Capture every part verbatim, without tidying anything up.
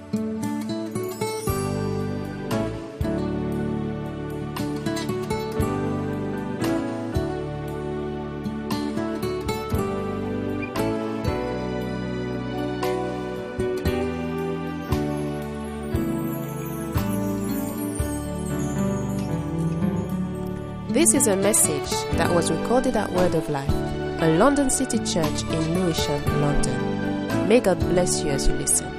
This is a message that was recorded at Word of Life, a London City church in Lewisham, London. May God bless you as you listen.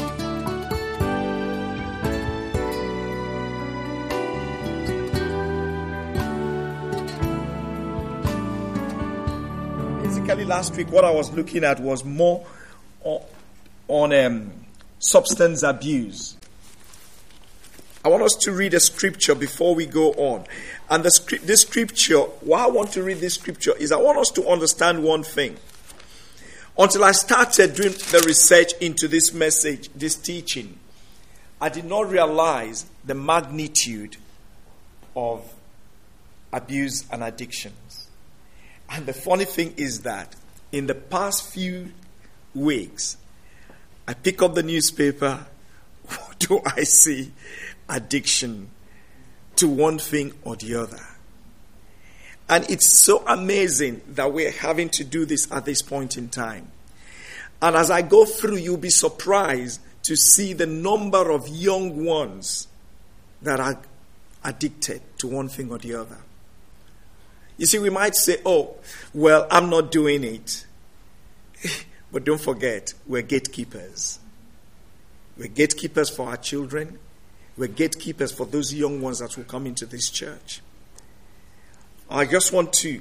Basically, last week what I was looking at was more on, on um, substance abuse. I want us to read a scripture before we go on. And the script, this scripture, why I want to read this scripture is I want us to understand one thing. Until I started doing the research into this message, this teaching, I did not realize the magnitude of abuse and addictions. And the funny thing is that in the past few weeks, I pick up the newspaper, what do I see? Addiction to one thing or the other. And it's so amazing that we're having to do this at this point in time. And as I go through, you'll be surprised to see the number of young ones that are addicted to one thing or the other. You see, we might say, oh, well, I'm not doing it. But don't forget, we're gatekeepers. We're gatekeepers for our children. We're gatekeepers for those young ones that will come into this church. I just want to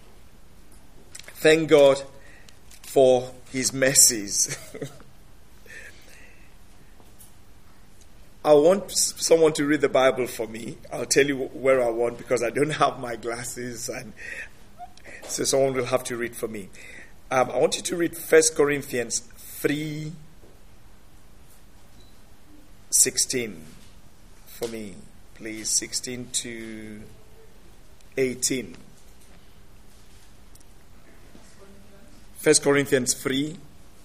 thank God for his mercies. I want someone to read the Bible for me. I'll tell you where I want because I don't have my glasses, and so someone will have to read for me. Um, I want you to read First Corinthians three sixteen. For me, please, sixteen to eighteen. First Corinthians three,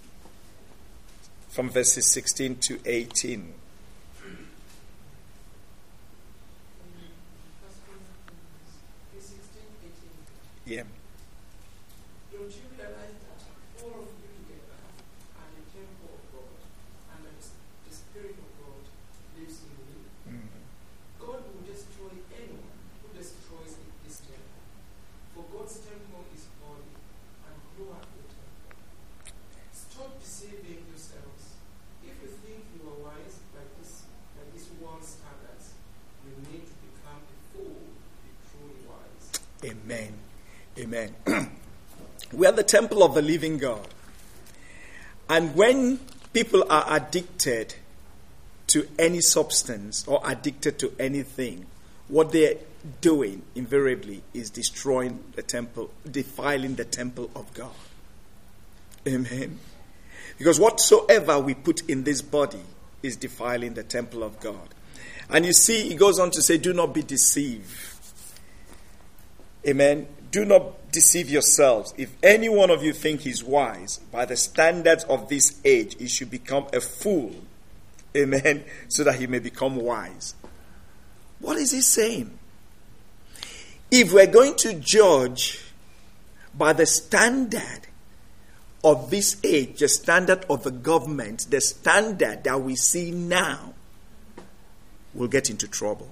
from verses sixteen to eighteen. Yeah. Don't you realize that all of you together are the temple of God, and that the Spirit of God lives in you? God will destroy anyone who destroys this temple. For God's temple is holy, and you are the temple. Stop deceiving yourselves. If you think you are wise by this by this world's standards, you need to become a fool to be truly wise. Amen. Amen. We are the temple of the living God. And when people are addicted to any substance or addicted to anything, what they're doing invariably is destroying the temple, defiling the temple of God. Amen. Because whatsoever we put in this body is defiling the temple of God. And you see, he goes on to say, do not be deceived. Amen. Do not deceive yourselves. If any one of you think he's wise, by the standards of this age, he should become a fool. Amen. So that he may become wise. What is he saying? If we're going to judge by the standard of this age, the standard of the government, the standard that we see now, we'll get into trouble.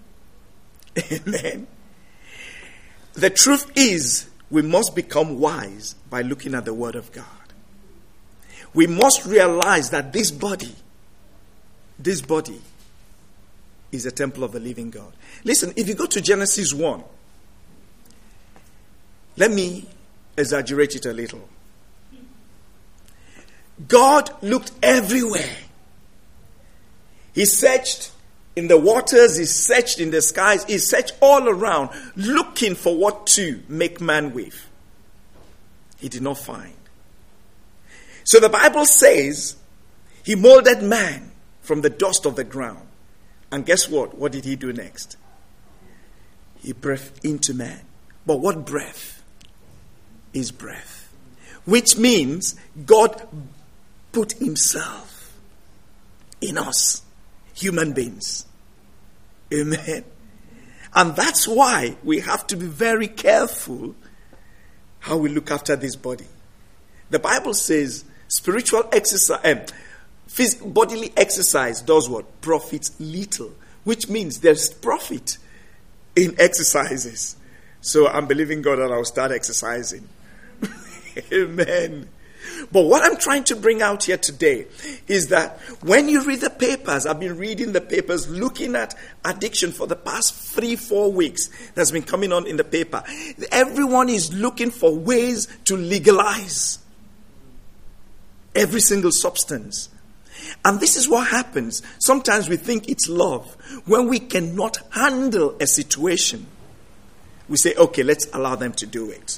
Amen. The truth is, we must become wise by looking at the Word of God. We must realize that this body, this body is a temple of the living God. Listen, if you go to Genesis one, let me exaggerate it a little. God looked everywhere. He searched in the waters, he searched in the skies, he searched all around, looking for what to make man with. He did not find. So the Bible says, he molded man from the dust of the ground. And guess what? What did he do next? He breathed into man. But what breath is breath? Which means God put himself in us, human beings. Amen. And that's why we have to be very careful how we look after this body. The Bible says spiritual exercise, eh, phys- bodily exercise does what? Profits little, which means there's profit in exercises. So I'm believing God that I'll start exercising. Amen. But what I'm trying to bring out here today is that when you read the papers, I've been reading the papers looking at addiction for the past three, four weeks. That's been coming on in the paper. Everyone is looking for ways to legalize every single substance. And this is what happens. Sometimes we think it's love. When we cannot handle a situation, we say, okay, let's allow them to do it.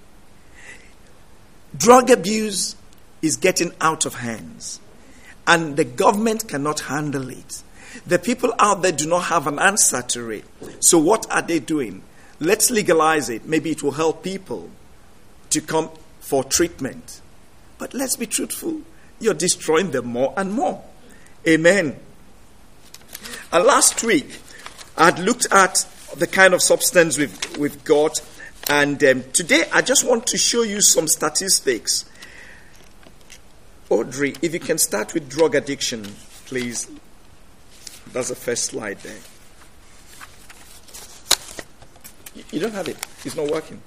Drug abuse is getting out of hands, and the government cannot handle it. The people out there do not have an answer to it. So what are they doing? Let's legalize it. Maybe it will help people to come for treatment. But let's be truthful. You're destroying them more and more. Amen. And last week, I had looked at the kind of substance we've, we've got. And um, today, I just want to show you some statistics. Audrey, if you can start with drug addiction, please. That's the first slide there. You, you don't have it. It's not working.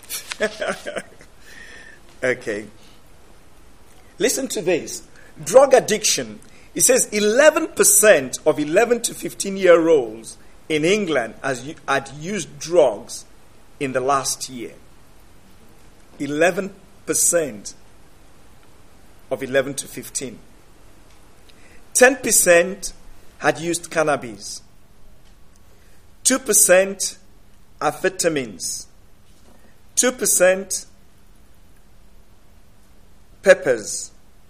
Okay. Listen to this. Drug addiction. It says eleven percent of eleven to fifteen-year-olds in England has, had used drugs in the last year. eleven percent of eleven to fifteen. ten percent had used cannabis. two percent amphetamines. two percent peppers.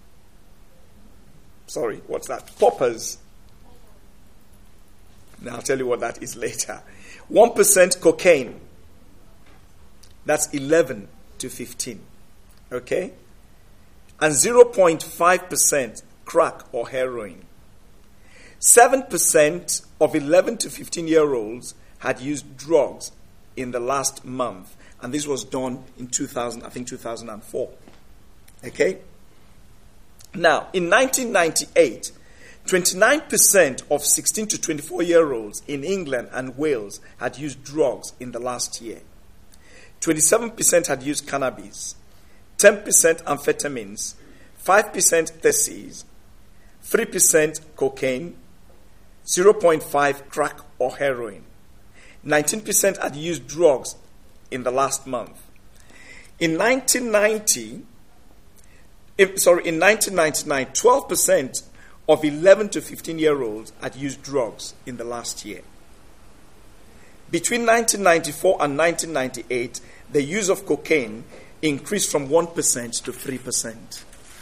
Sorry, what's that? Poppers. Now I'll tell you what that is later. one percent cocaine. That's eleven to fifteen. Okay? And zero point five percent crack or heroin. seven percent of eleven to fifteen-year-olds had used drugs in the last month. And this was done in two thousand, I think two thousand four. Okay? Now, in nineteen ninety-eight, twenty-nine percent of sixteen to twenty-four-year-olds in England and Wales had used drugs in the last year. twenty-seven percent had used cannabis, ten percent amphetamines, five percent ecstasy, three percent cocaine, zero point five crack or heroin. nineteen percent had used drugs in the last month. In nineteen ninety, if, sorry, in nineteen ninety-nine, twelve percent of eleven to fifteen-year-olds had used drugs in the last year. Between nineteen ninety-four and nineteen ninety-eight, the use of cocaine increased from one percent to three percent.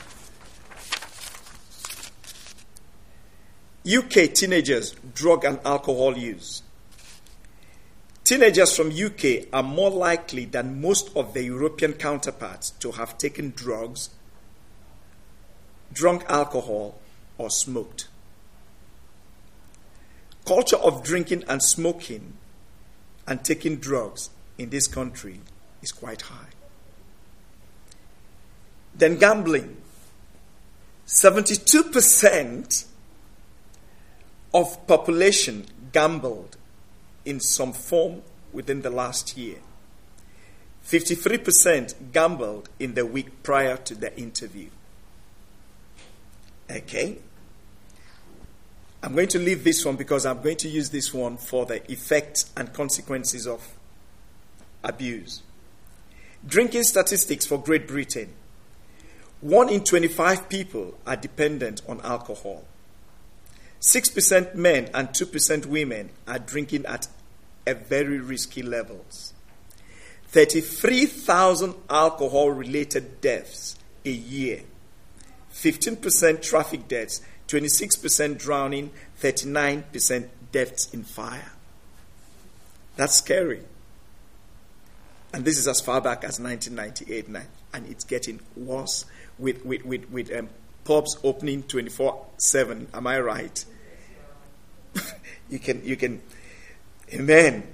U K teenagers' drug and alcohol use. Teenagers from U K are more likely than most of their European counterparts to have taken drugs, drunk alcohol, or smoked. Culture of drinking and smoking and taking drugs in this country is quite high. Then gambling. seventy-two percent of population gambled in some form within the last year. fifty-three percent gambled in the week prior to the interview. Okay? I'm going to leave this one because I'm going to use this one for the effects and consequences of abuse. Drinking statistics for Great Britain. One in twenty-five people are dependent on alcohol. six percent men and two percent women are drinking at a very risky levels. thirty-three thousand alcohol-related deaths a year. fifteen percent traffic deaths, twenty-six percent drowning, thirty-nine percent deaths in fire. That's scary. And this is as far back as nineteen ninety-eight, and it's getting worse with, with, with, with um, pubs opening twenty-four seven. Am I right? you can, you can, amen.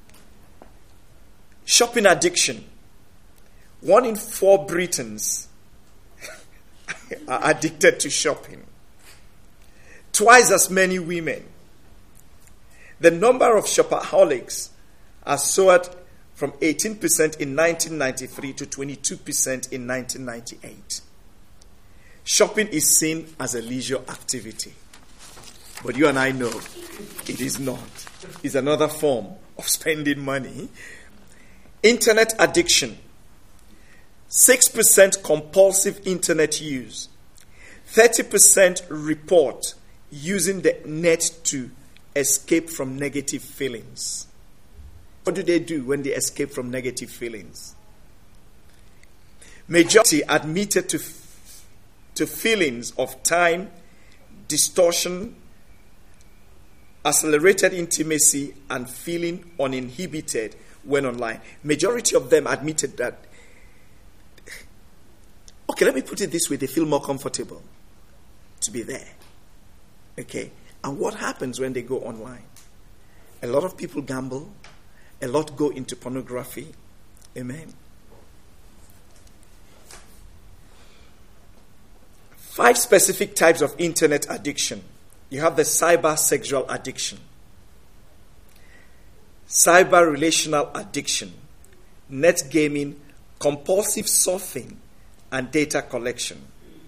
Shopping addiction. One in four Britons are addicted to shopping. Twice as many women. The number of shopaholics has soared from eighteen percent in nineteen ninety-three to twenty-two percent in nineteen ninety-eight. Shopping is seen as a leisure activity. But you and I know it is not. It's another form of spending money. Internet addiction. six percent compulsive internet use. thirty percent report using the net to escape from negative feelings. What do they do when they escape from negative feelings? Majority admitted to, to feelings of time, distortion, accelerated intimacy, and feeling uninhibited when online. Majority of them admitted that. Okay, let me put it this way. They feel more comfortable to be there. Okay. And what happens when they go online? A lot of people gamble. A lot go into pornography. Amen. Five specific types of internet addiction. You have the cyber sexual addiction, cyber relational addiction, net gaming, compulsive surfing, and data collection.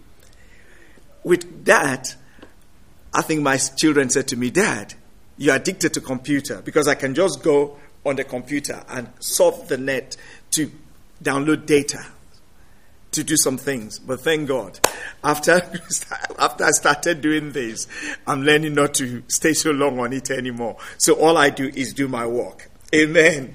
With that, I think my children said to me, Dad, you're addicted to computer because I can just go on the computer and surf the net to download data to do some things. But thank God, after, after I started doing this, I'm learning not to stay so long on it anymore. So all I do is do my work. Amen.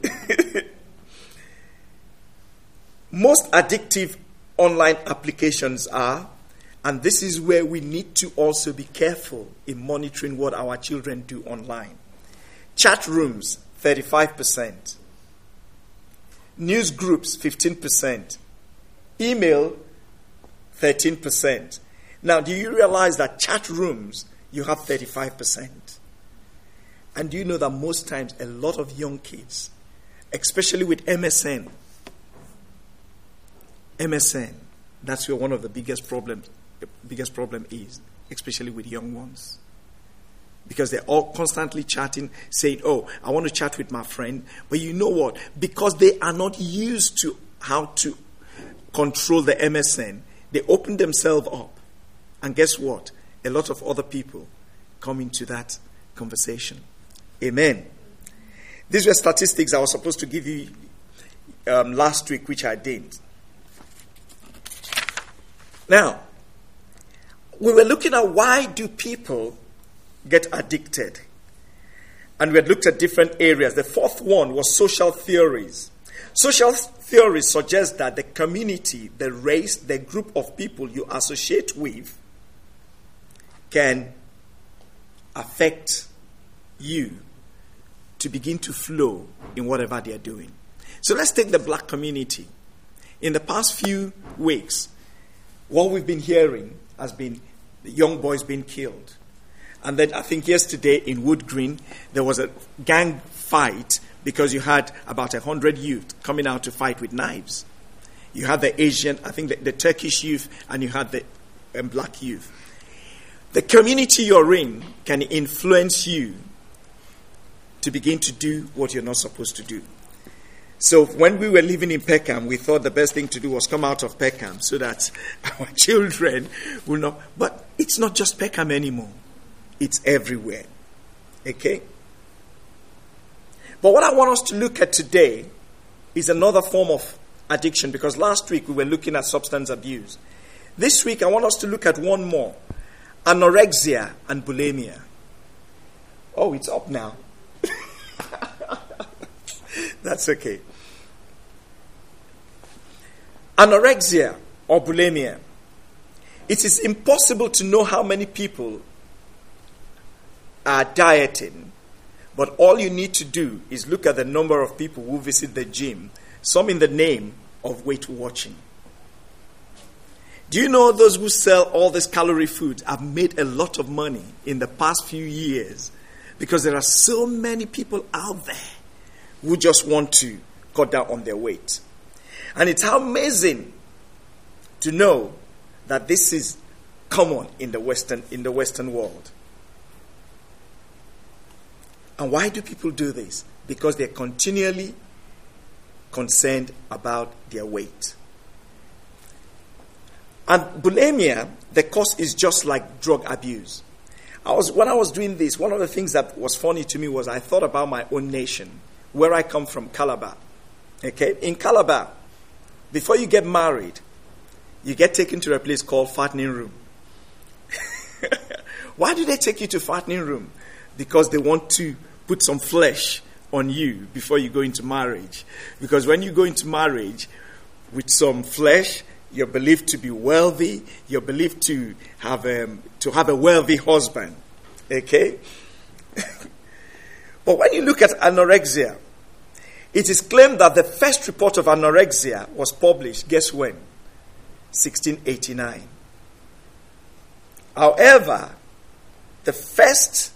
Most addictive online applications are, and this is where we need to also be careful in monitoring what our children do online. Chat rooms, thirty-five percent. News groups, fifteen percent. Email, thirteen percent. Now, do you realize that chat rooms, you have thirty-five percent? And do you know that most times a lot of young kids, especially with M S N, M S N, that's where one of the biggest problems, the biggest problem is, especially with young ones. Because they're all constantly chatting, saying, oh, I want to chat with my friend. But you know what? Because they are not used to how to control the M S N, they open themselves up. And guess what? A lot of other people come into that conversation. Amen. These were statistics I was supposed to give you um, last week, which I didn't. Now, we were looking at why do people get addicted? And we had looked at different areas. The fourth one was social theories. Social theories suggest that the community, the race, the group of people you associate with can affect you to begin to flow in whatever they are doing. So let's take the black community. In the past few weeks, what we've been hearing has been the young boys being killed. And then I think yesterday in Wood Green, there was a gang fight because you had about a hundred youth coming out to fight with knives. You had the Asian, I think the, the Turkish youth, and you had the um, black youth. The community you're in can influence you to begin to do what you're not supposed to do. So when we were living in Peckham, we thought the best thing to do was come out of Peckham so that our children will not. But it's not just Peckham anymore. It's everywhere. Okay? But what I want us to look at today is another form of addiction, because last week we were looking at substance abuse. This week I want us to look at one more. Anorexia and bulimia. Oh, it's up now. That's okay. Anorexia or bulimia. It is impossible to know how many people are dieting, but all you need to do is look at the number of people who visit the gym, some in the name of weight watching. Do you know those who sell all this calorie food have made a lot of money in the past few years? Because there are so many people out there who just want to cut down on their weight. And it's amazing to know that this is common in the Western, in the Western world. And why do people do this? Because they're continually concerned about their weight. And bulimia, the cause is just like drug abuse. I was when I was doing this, one of the things that was funny to me was I thought about my own nation, where I come from, Calabar. Okay, in Calabar, before you get married, you get taken to a place called fattening room. Why do they take you to fattening room? Because they want to put some flesh on you before you go into marriage. Because when you go into marriage with some flesh, you're believed to be wealthy. You're believed to have um, to have a wealthy husband. Okay? But when you look at anorexia, it is claimed that the first report of anorexia was published, guess when? sixteen eighty-nine. However, the first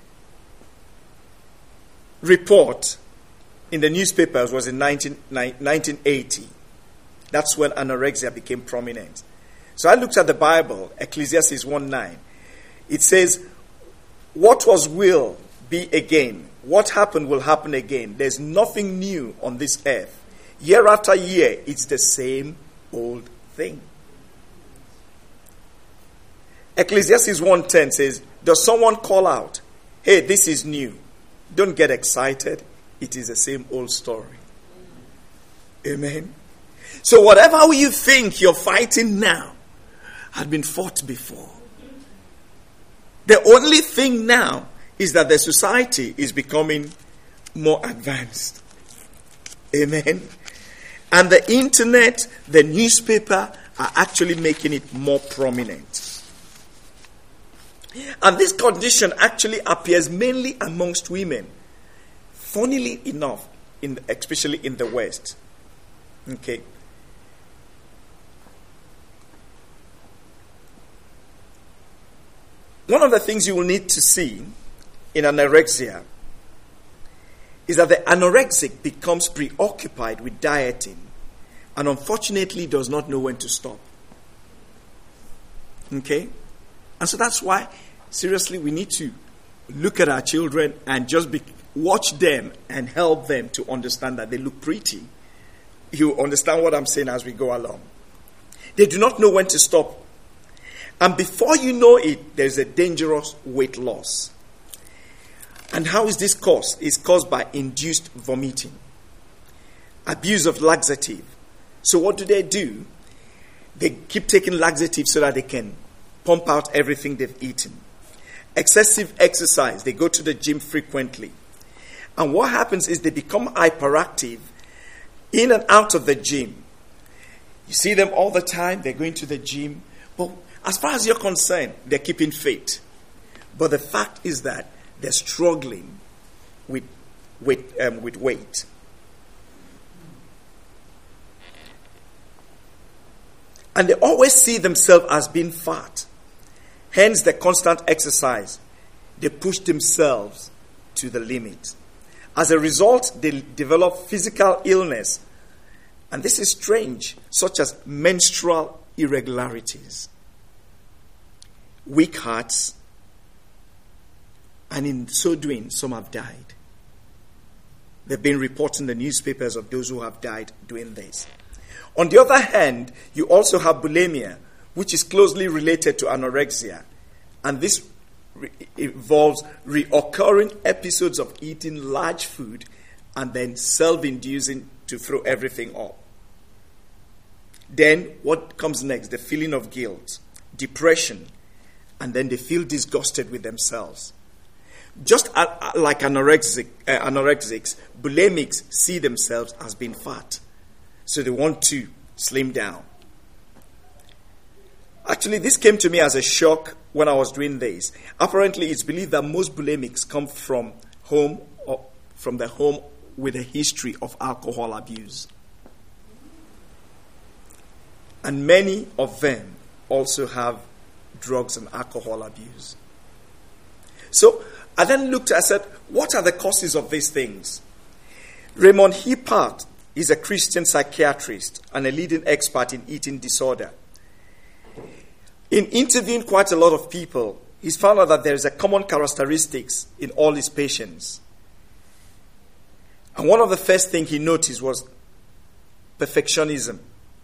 report in the newspapers was in nineteen eighty. That's when anorexia became prominent. So I looked at the Bible, Ecclesiastes one nine. It says, what was will be again. What happened will happen again. There's nothing new on this earth. Year after year, it's the same old thing. Ecclesiastes one ten says, does someone call out, hey, this is new? Don't get excited. It is the same old story. Amen. So whatever you think you're fighting now had been fought before. The only thing now is that the society is becoming more advanced. Amen. And the internet, the newspaper are actually making it more prominent. And this condition actually appears mainly amongst women. Funnily enough, in, especially in the West. Okay. One of the things you will need to see in anorexia is that the anorexic becomes preoccupied with dieting and unfortunately does not know when to stop. Okay? And so that's why, seriously, we need to look at our children and just be, watch them and help them to understand that they look pretty. You understand what I'm saying as we go along. They do not know when to stop. And before you know it, there's a dangerous weight loss. And how is this caused? It's caused by induced vomiting, abuse of laxative. So what do they do? They keep taking laxative so that they can pump out everything they've eaten. Excessive exercise. They go to the gym frequently. And what happens is they become hyperactive in and out of the gym. You see them all the time. They're going to the gym. But as far as you're concerned, they're keeping fit. But the fact is that they're struggling with, with, um, with weight. And they always see themselves as being fat. Hence the constant exercise. They push themselves to the limit. As a result, they develop physical illness. And this is strange, such as menstrual irregularities, weak hearts, and in so doing, some have died. There have been reports in the newspapers of those who have died doing this. On the other hand, you also have bulimia, which is closely related to anorexia. And this re- involves reoccurring episodes of eating large food and then self-inducing to throw everything up. Then what comes next? The feeling of guilt, depression, and then they feel disgusted with themselves. Just uh, like anorexic, uh, anorexics, bulimics see themselves as being fat. So they want to slim down. Actually, this came to me as a shock when I was doing this. Apparently, it's believed that most bulimics come from home or from the home with a history of alcohol abuse. And many of them also have drugs and alcohol abuse. So I then looked, I said, what are the causes of these things? Raymond Hippart is a Christian psychiatrist and a leading expert in eating disorder. In interviewing quite a lot of people, he's found out that there is a common characteristics in all his patients. And one of the first things he noticed was perfectionism.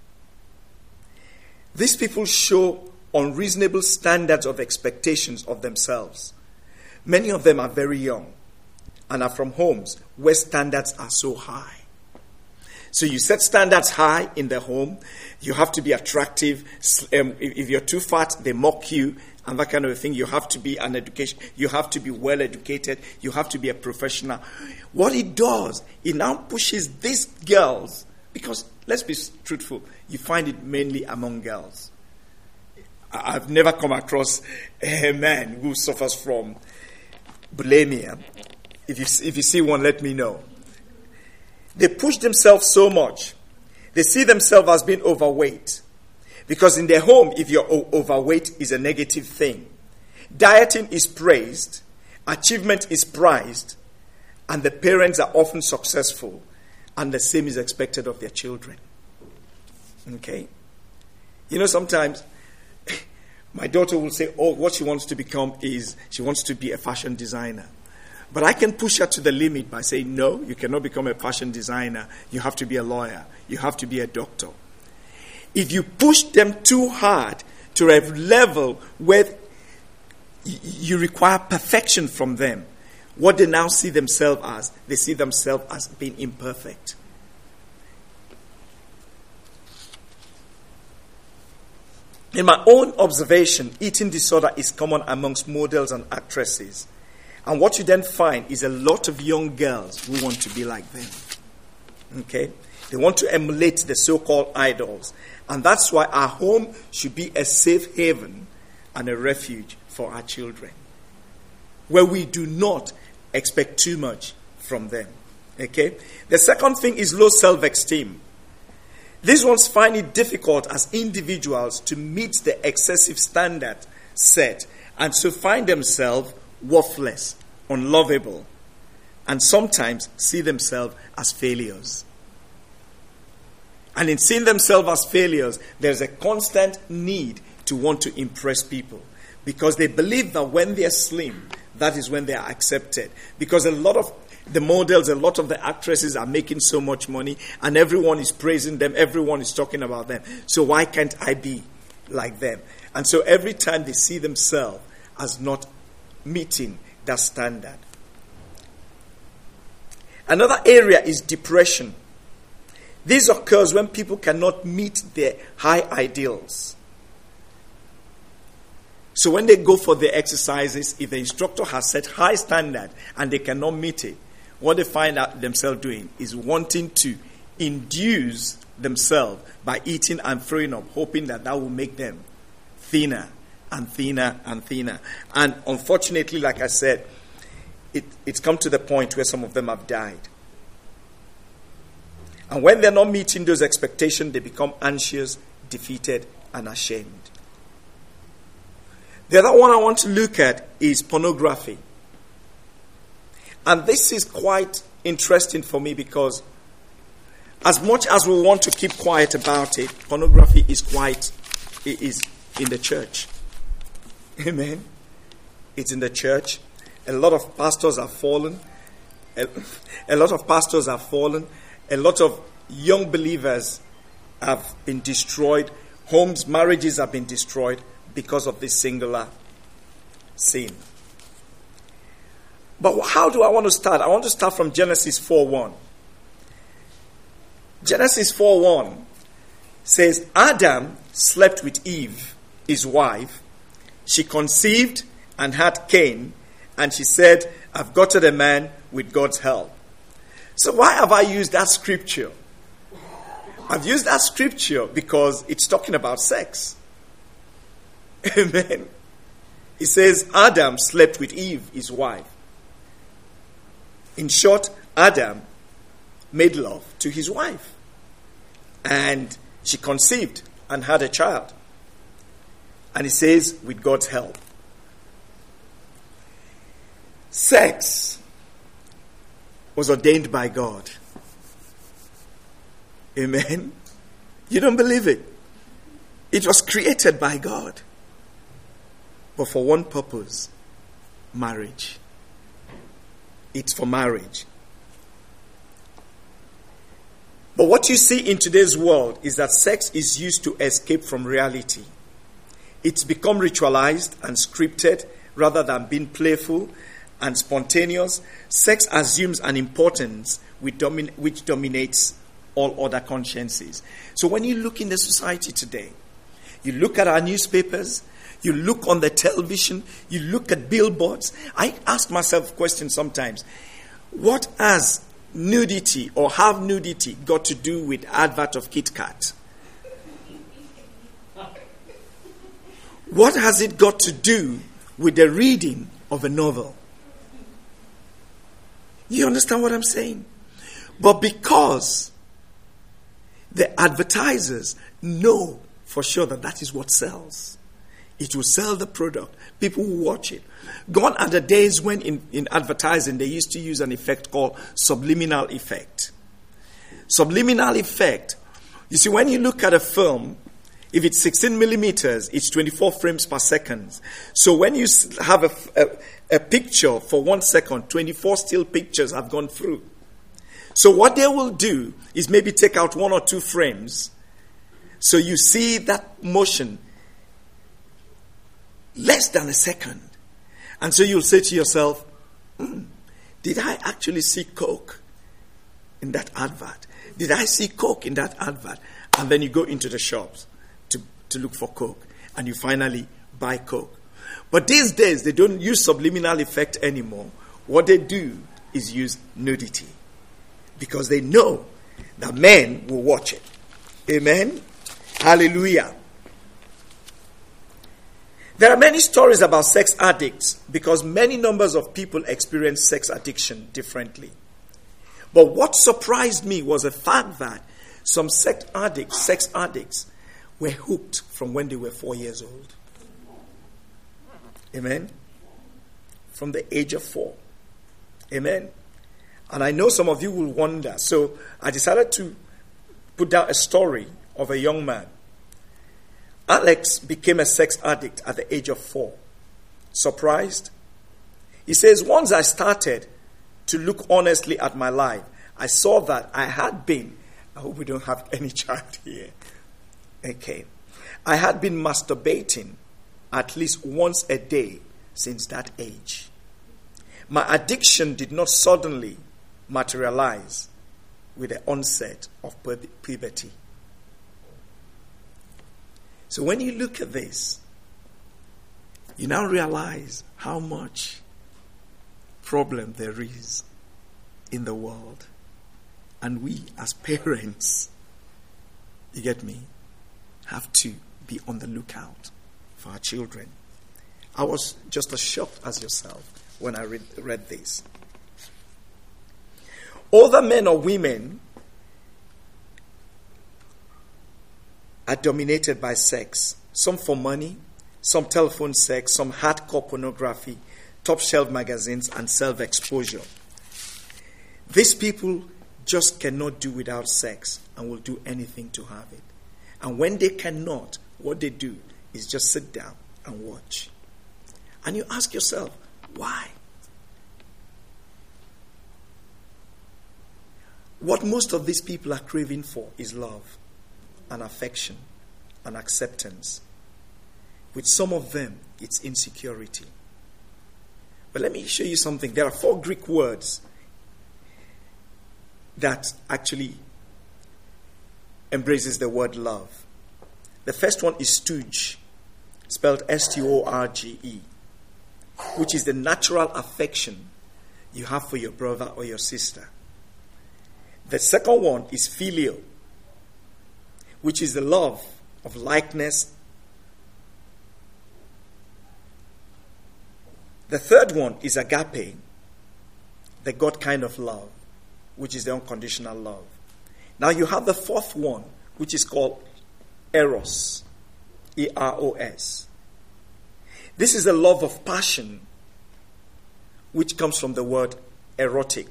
These people show unreasonable standards of expectations of themselves. Many of them are very young and are from homes where standards are so high. So you set standards high in the home. You have to be attractive. Um, if you're too fat, they mock you and that kind of thing. You have to be an education. You have to be well educated. You have to be a professional. What it does, it now pushes these girls, because let's be truthful, you find it mainly among girls. I've never come across a man who suffers from bulimia. If you, if you see one, let me know. They push themselves so much. They see themselves as being overweight. Because in their home, if you're o- overweight, is a negative thing. Dieting is praised. Achievement is prized. And the parents are often successful. And the same is expected of their children. Okay? You know, sometimes my daughter will say, oh, what she wants to become is, she wants to be a fashion designer. But I can push her to the limit by saying, no, you cannot become a fashion designer. You have to be a lawyer. You have to be a doctor. If you push them too hard to a level where y- you require perfection from them, what they now see themselves as, they see themselves as being imperfect. In my own observation, eating disorder is common amongst models and actresses. And what you then find is a lot of young girls who want to be like them. Okay? They want to emulate the so-called idols. And that's why our home should be a safe haven and a refuge for our children, where we do not expect too much from them. Okay? The second thing is low self-esteem. These ones find it difficult as individuals to meet the excessive standard set, and so find themselves worthless, unlovable, and sometimes see themselves as failures. And in seeing themselves as failures, there's a constant need to want to impress people, because they believe that when they're slim, that is when they are accepted. Because a lot of the models, a lot of the actresses are making so much money, and everyone is praising them, everyone is talking about them. So why can't I be like them? And so every time they see themselves as not meeting that standard. Another area is depression. This occurs when people cannot meet their high ideals. So when they go for the exercises, if the instructor has set high standard and they cannot meet it, what they find out themselves doing is wanting to induce themselves by eating and throwing up, hoping that that will make them thinner and thinner and thinner. And unfortunately, like I said, it, it's come to the point where some of them have died. And when they're not meeting those expectations, they become anxious, defeated, and ashamed. The other one I want to look at is pornography. And this is quite interesting for me, because as much as we want to keep quiet about it, pornography is quite, it is in the church. Amen. It's in the church. A lot of pastors are fallen. A, a lot of pastors are fallen. A lot of young believers have been destroyed. Homes, marriages have been destroyed because of this singular sin. But how do I want to start? I want to start from Genesis four one. Genesis four one says, Adam slept with Eve, his wife. She conceived and had Cain, and she said, I've gotten a man with God's help. So why have I used that scripture? I've used that scripture because it's talking about sex. Amen. It says Adam slept with Eve, his wife. In short, Adam made love to his wife. And she conceived and had a child. And it says, with God's help. Sex was ordained by God. Amen? You don't believe it? It was created by God. But for one purpose, marriage. It's for marriage. But what you see in today's world is that sex is used to escape from reality. It's become ritualized and scripted rather than being playful and spontaneous. Sex assumes an importance which, domin- which dominates all other consciences. So when you look in the society today, you look at our newspapers, you look on the television, you look at billboards. I ask myself questions sometimes. What has nudity or have nudity got to do with advert of Kit Kat? What has it got to do with the reading of a novel? You understand what I'm saying? But because the advertisers know for sure that that is what sells, it will sell the product. People will watch it. Gone are the days when in, in advertising they used to use an effect called subliminal effect. Subliminal effect. You see, when you look at a film, if it's sixteen millimeters, it's twenty-four frames per second. So when you have a, a, a picture for one second, twenty-four still pictures have gone through. So what they will do is maybe take out one or two frames. So you see that motion less than a second. And so you'll say to yourself, mm, did I actually see Coke in that advert? Did I see Coke in that advert? And then you go into the shops to, to look for Coke. And you finally buy Coke. But these days, they don't use subliminal effect anymore. What they do is use nudity. Because they know that men will watch it. Amen? Hallelujah. There are many stories about sex addicts because many numbers of people experience sex addiction differently. But what surprised me was the fact that some sex addicts, sex addicts were hooked from when they were four years old. Amen? From the age of four. Amen? And I know some of you will wonder. So I decided to put down a story of a young man. Alex became a sex addict at the age of four. Surprised? He says, once I started to look honestly at my life, I saw that I had been, I hope we don't have any child here. Okay. I had been masturbating at least once a day since that age. My addiction did not suddenly materialize with the onset of puberty. So when you look at this, you now realize how much problem there is in the world. And we as parents, you get me, have to be on the lookout for our children. I was just as shocked as yourself when I read, read this. Older men or women are dominated by sex. Some for money, some telephone sex, some hardcore pornography, top shelf magazines, and self-exposure. These people just cannot do without sex and will do anything to have it. And when they cannot, what they do is just sit down and watch. And you ask yourself, why? What most of these people are craving for is love and affection and acceptance. With some of them, it's insecurity. But let me show you something. There are four Greek words that actually embraces the word love. The first one is storge, spelled S T O R G E, which is the natural affection you have for your brother or your sister. The second one is filial, which is the love of likeness. The third one is agape, the God kind of love, which is the unconditional love. Now you have the fourth one, which is called eros, E R O S, This is a love of passion, which comes from the word erotic.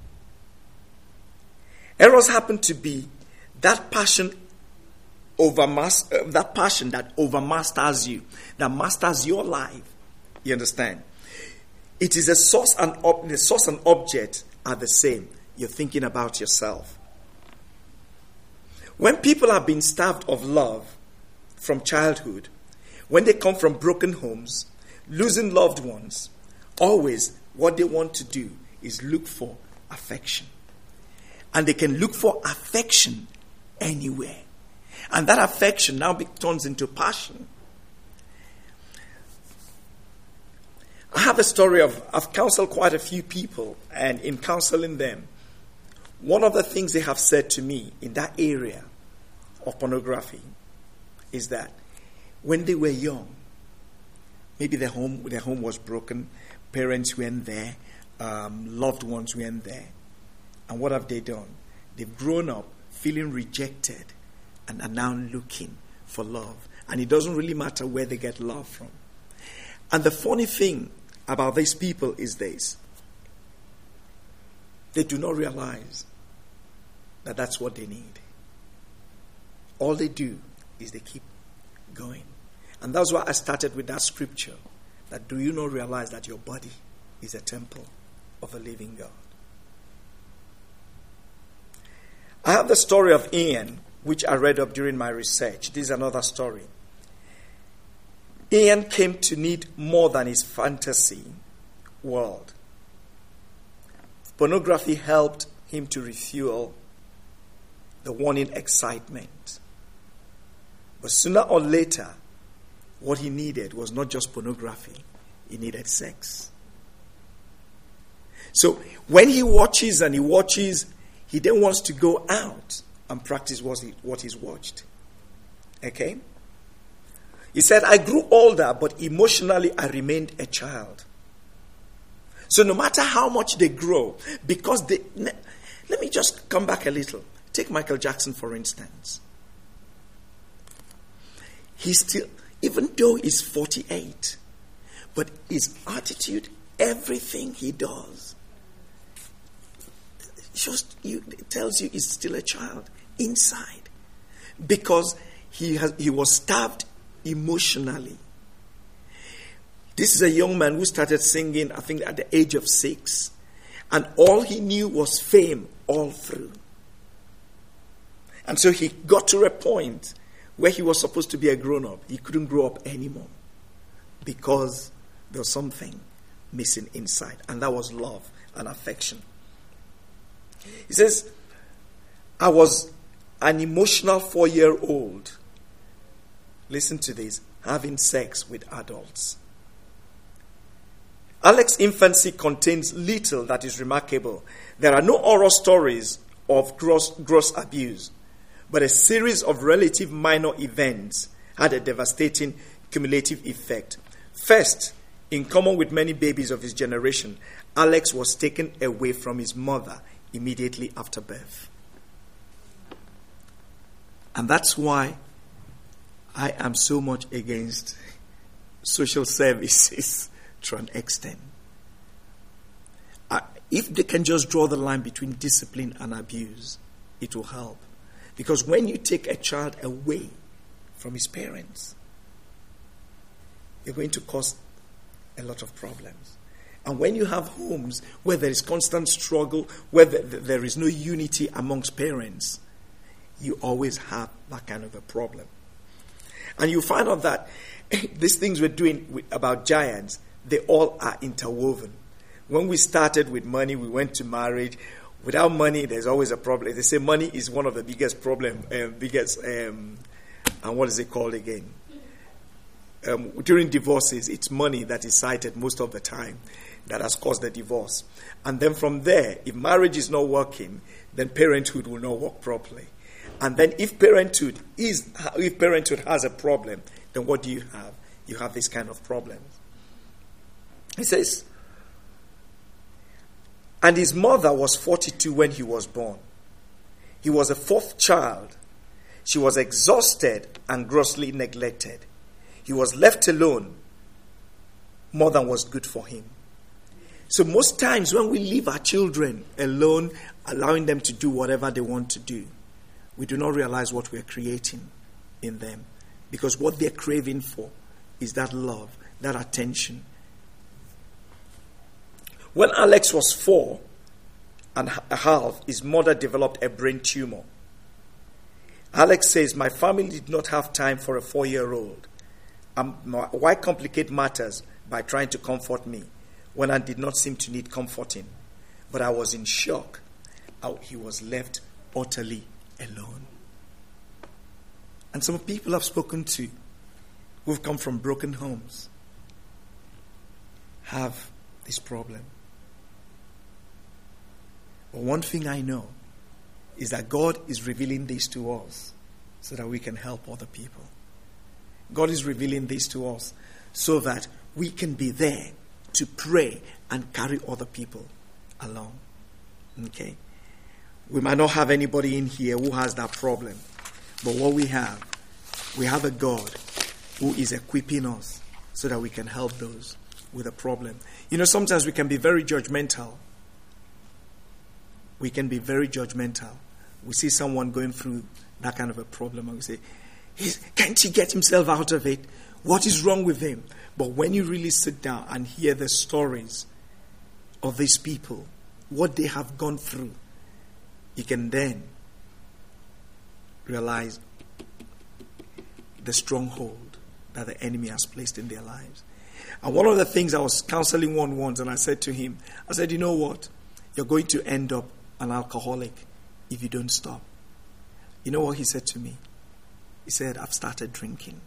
Eros happened to be that passion overmas- uh, that passion that overmasters you, that masters your life. You understand? It is a source and ob- the source and object are the same. You're thinking about yourself. When people have been starved of love from childhood, when they come from broken homes, losing loved ones, always what they want to do is look for affection. And they can look for affection anywhere. And that affection now be- turns into passion. I have a story of, I've counseled quite a few people, and in counseling them, one of the things they have said to me in that area of pornography is that when they were young, maybe their home, their home was broken, parents weren't there, um, loved ones weren't there. And what have they done? They've grown up feeling rejected and are now looking for love. And it doesn't really matter where they get love from. And the funny thing about these people is this. They do not realize that that's what they need. All they do is they keep going. And that's why I started with that scripture. That do you not realize that your body is a temple of a living God? I have the story of Ian, which I read up during my research. This is another story. Ian came to need more than his fantasy world. Pornography helped him to refuel the wanting excitement. But sooner or later, what he needed was not just pornography. He needed sex. So when he watches and he watches, he then wants to go out and practice what, he, what he's watched. Okay? He said, I grew older, but emotionally I remained a child. So no matter how much they grow, because they... Let me just come back a little. Take Michael Jackson, for instance. He still, even though he's forty-eight, but his attitude, everything he does, just you, it tells you he's still a child inside. Because he has, he was starved emotionally. This is a young man who started singing, I think, at the age of six. And all he knew was fame all through. And so he got to a point where he was supposed to be a grown-up. He couldn't grow up anymore. Because there was something missing inside. And that was love and affection. He says, I was an emotional four-year-old. Listen to this. Having sex with adults. Alex's infancy contains little that is remarkable. There are no oral stories of gross, gross abuse, but a series of relative minor events had a devastating cumulative effect. First, in common with many babies of his generation, Alex was taken away from his mother immediately after birth. And that's why I am so much against social services to an extent. Uh, if they can just draw the line between discipline and abuse, it will help. Because when you take a child away from his parents, you're going to cause a lot of problems. And when you have homes where there is constant struggle, where there is no unity amongst parents, you always have that kind of a problem. And you find out that these things we're doing with, about giants, they all are interwoven. When we started with money, we went to marriage. Without money, there's always a problem. They say money is one of the biggest problem, uh, biggest, um, and what is it called again? Um, during divorces, it's money that is cited most of the time that has caused the divorce. And then from there, if marriage is not working, then parenthood will not work properly. And then if parenthood is, if parenthood has a problem, then what do you have? You have this kind of problems. He says, and his mother was forty-two when he was born. He was a fourth child. She was exhausted and grossly neglected. He was left alone more than was good for him. So most times when we leave our children alone, allowing them to do whatever they want to do, we do not realize what we're creating in them. Because what they're craving for is that love, that attention. When Alex was four and a half, his mother developed a brain tumor. Alex says, my family did not have time for a four-year-old. Um, why complicate matters by trying to comfort me when I did not seem to need comforting? But I was in shock how he was left utterly alone. And some people I've spoken to who've come from broken homes have this problem. But one thing I know is that God is revealing this to us so that we can help other people. God is revealing this to us so that we can be there to pray and carry other people along. Okay? We might not have anybody in here who has that problem. But what we have, we have a God who is equipping us so that we can help those with a problem. You know, sometimes we can be very judgmental. We can be very judgmental. We see someone going through that kind of a problem and we say, He's, can't he get himself out of it? What is wrong with him? But when you really sit down and hear the stories of these people, what they have gone through, you can then realize the stronghold that the enemy has placed in their lives. And one of the things I was counseling one once, and I said to him, I said, you know what? You're going to end up an alcoholic if you don't stop. You know what he said to me? He said, I've started drinking.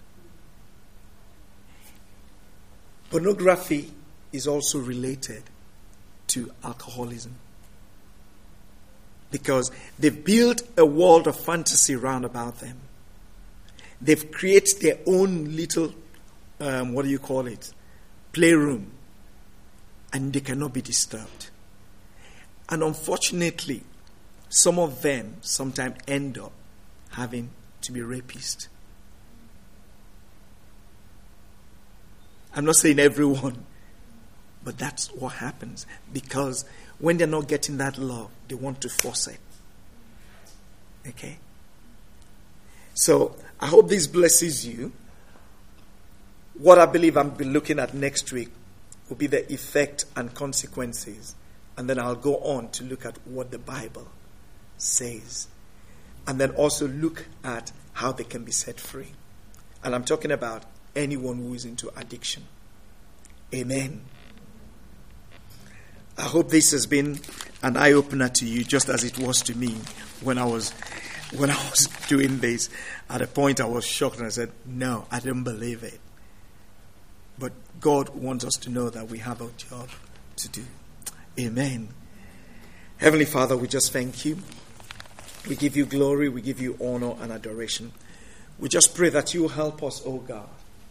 Pornography is also related to alcoholism. Because they've built a world of fantasy round about them. They've created their own little, um, what do you call it, playroom. And they cannot be disturbed. And unfortunately, some of them sometimes end up having to be rapists. I'm not saying everyone, but that's what happens. Because when they're not getting that love, they want to force it. Okay? So, I hope this blesses you. What I believe I'm be looking at next week will be the effect and consequences. And then I'll go on to look at what the Bible says. And then also look at how they can be set free. And I'm talking about anyone who is into addiction. Amen. I hope this has been an eye-opener to you, just as it was to me when I was when I was doing this. At a point I was shocked and I said, no, I didn't believe it. But God wants us to know that we have a job to do. Amen. Heavenly Father, we just thank you. We give you glory, we give you honor and adoration. We just pray that you will help us, oh God,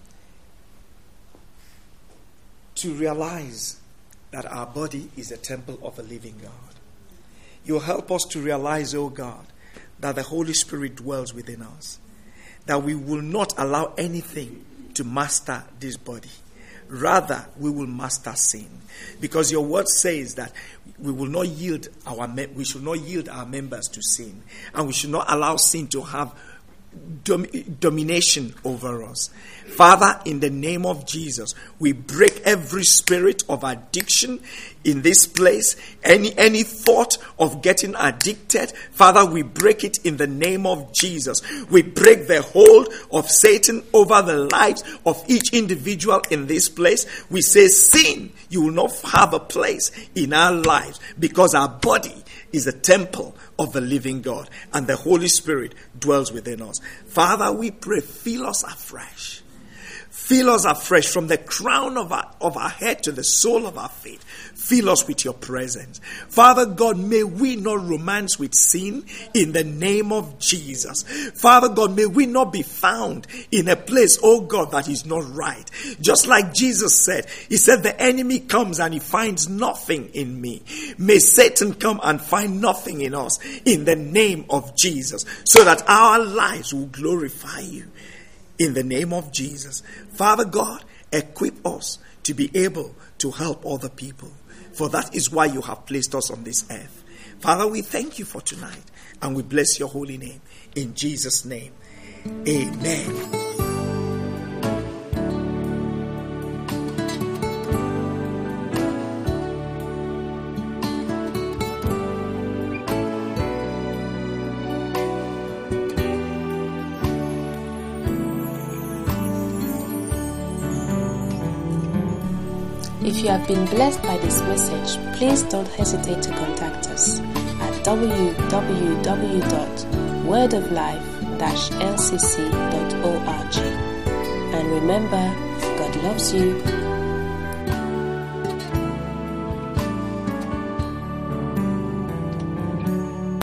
to realize that our body is a temple of a living God. You'll help us to realize, oh God, that the Holy Spirit dwells within us. That we will not allow anything to master this body. Rather, we will master sin. Because your word says that we will not yield our mem- we should not yield our members to sin. And we should not allow sin to have dom- domination over us. Father, in the name of Jesus, we break every spirit of addiction in this place. Any, any thought of getting addicted, Father, we break it in the name of Jesus. We break the hold of Satan over the lives of each individual in this place. We say, sin, you will not have a place in our lives because our body is a temple of the living God and the Holy Spirit dwells within us. Father, we pray, fill us afresh. Fill us afresh from the crown of our, of our head to the sole of our feet. Fill us with your presence. Father God, may we not romance with sin in the name of Jesus. Father God, may we not be found in a place, oh God, that is not right. Just like Jesus said, he said, the enemy comes and he finds nothing in me. May Satan come and find nothing in us in the name of Jesus, so that our lives will glorify you. In the name of Jesus. Father God, equip us to be able to help other people. For that is why you have placed us on this earth. Father, we thank you for tonight and we bless your holy name. In Jesus' name, amen. If you have been blessed by this message, please don't hesitate to contact us at w w w dot word of life dash l c c dot org. And remember, God loves you